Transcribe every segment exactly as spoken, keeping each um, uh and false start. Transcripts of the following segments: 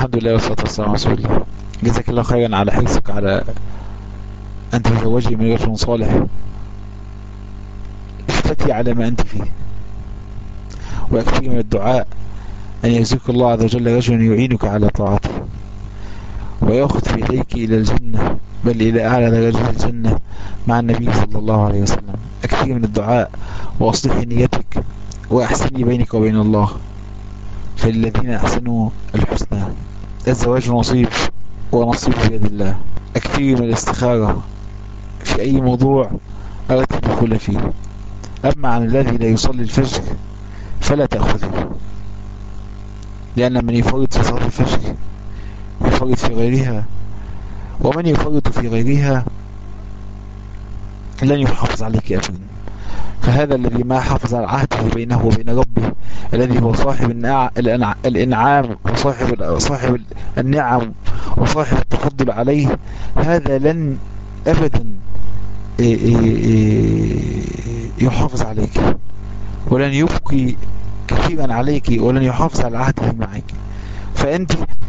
الحمد لله والصلاة والسلام على رسول الله. جزاك الله خيرا على حرصك على أن تتزوجي من رجل صالح افتتي على ما أنت فيه، ويكفي من الدعاء أن يرزقك الله عز وجل رجلا يعينك على طاعته ويأخذ في يديك إلى الجنة، بل إلى أعلى درجات الجنة مع النبي صلى الله عليه وسلم. أكثر من الدعاء وأصلحي نيتك وأحسني بينك وبين الله، فللذين أحسنوا الحسنى. الزواج نصيب ونصيب بيد الله. أكثر من الاستخارة في أي موضوع أردت الدخول فيه. أما عن الذي لا يصلي الفجر فلا تأخذه، لأن من يفرط في صلاة الفجر يفرط في غيرها، ومن يفرط في غيرها لن يحافظ عليك أبدا. فهذا الذي ما حافظ على عهده بينه وبين ربه، الذي هو صاحب الإنعام وصاحب صاحب النعم وصاحب التفضل عليه، هذا لن أبدا يحافظ عليك، ولن يبقي كثيرا عليك، ولن يحافظ على عهده معك. فأنت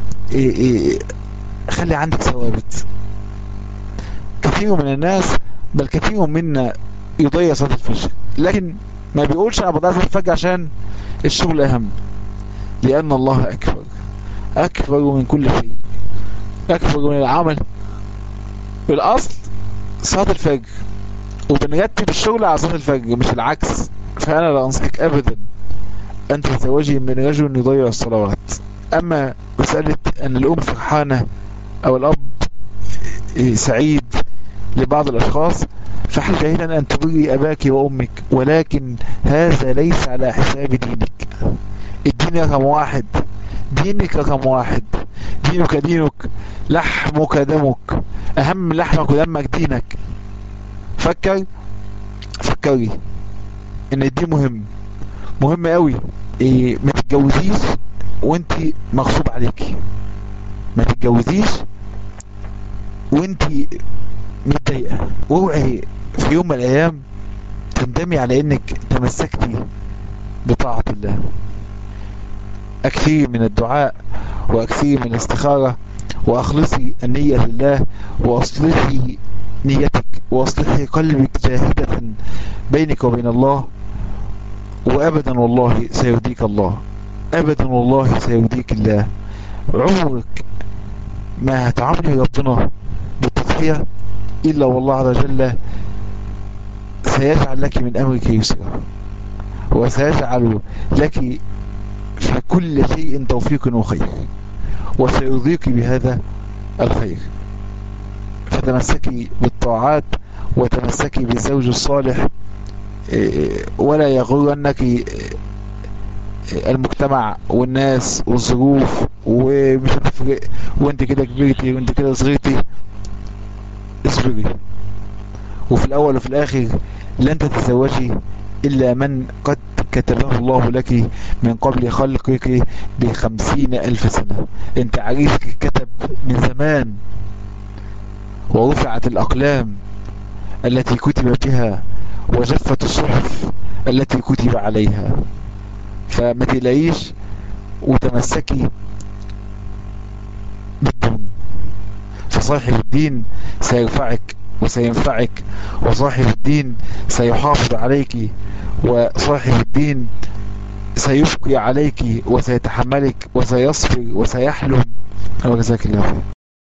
خلي عندك ثوابت. كثير من الناس، بل كثير منا يضيع صلاة الفجر، لكن ما بيقولش أنا بضيع صلاة الفجر عشان الشغل أهم، لأن الله أكبر، أكبر من كل شيء، أكبر من العمل. بالأصل صلاة الفجر، وبنرتب الشغل على صلاة الفجر مش العكس. فأنا لا أنصحك أبدا أن تتزوجي من رجل يضيع الصلوات. أما مسألة أن الأم فرحانة أو الأب سعيد لبعض الأشخاص، فحري أن تبري أباك وأمك، ولكن هذا ليس على حساب دينك. الدين رقم واحد، دينك رقم واحد. دينك دينك، لحمك دمك، أهم من لحمك ودمك دينك. فكر فكري ان الدين مهم، مهم قوي. إيه، ما تتجوزيش وانت مغصوب عليكي، ما تتجوزيش وانت متضايقه، واوعي في يوم من الايام تندمي على انك تمسكتي بطاعة الله. اكثري من الدعاء واكثري من الاستخارة، واخلصي النية لله، واصلحي نيتك واصلحي قلبك جاهدة بينك وبين الله، وابدا والله سيهديك الله، ابدا والله سيهديك الله. عمرك ما هتعاملي ربنا بالتضحية الا والله عز وجل سيجعل لك من امرك يسرا، وسيجعل لك في كل شيء توفيق وخير، وسيرضيك بهذا الخير. فتمسكي بالطاعات وتمسكي بالزوج الصالح، ولا يغرنك المجتمع والناس والظروف ومش هتفرق، وانت كده كبرتي وانت كده صغيرتي. اصبري، وفي الاول وفي الاخر لن تتزوجي الا من قد كتبه الله لك من قبل خلقك بخمسين الف سنة. انت عريسك كتب من زمان، ورفعت الأقلام التي كتب بها، وجفت الصحف التي كتب عليها. فما تلاقيش، وتمسكي بالدين، فصاحب الدين سيرفعك وسينفعك، وصاحب الدين سيحافظ عليك، وصاحب الدين سيبقي عليك وسيتحملك وسيصبر وسيحلم. وجزاك الله خير.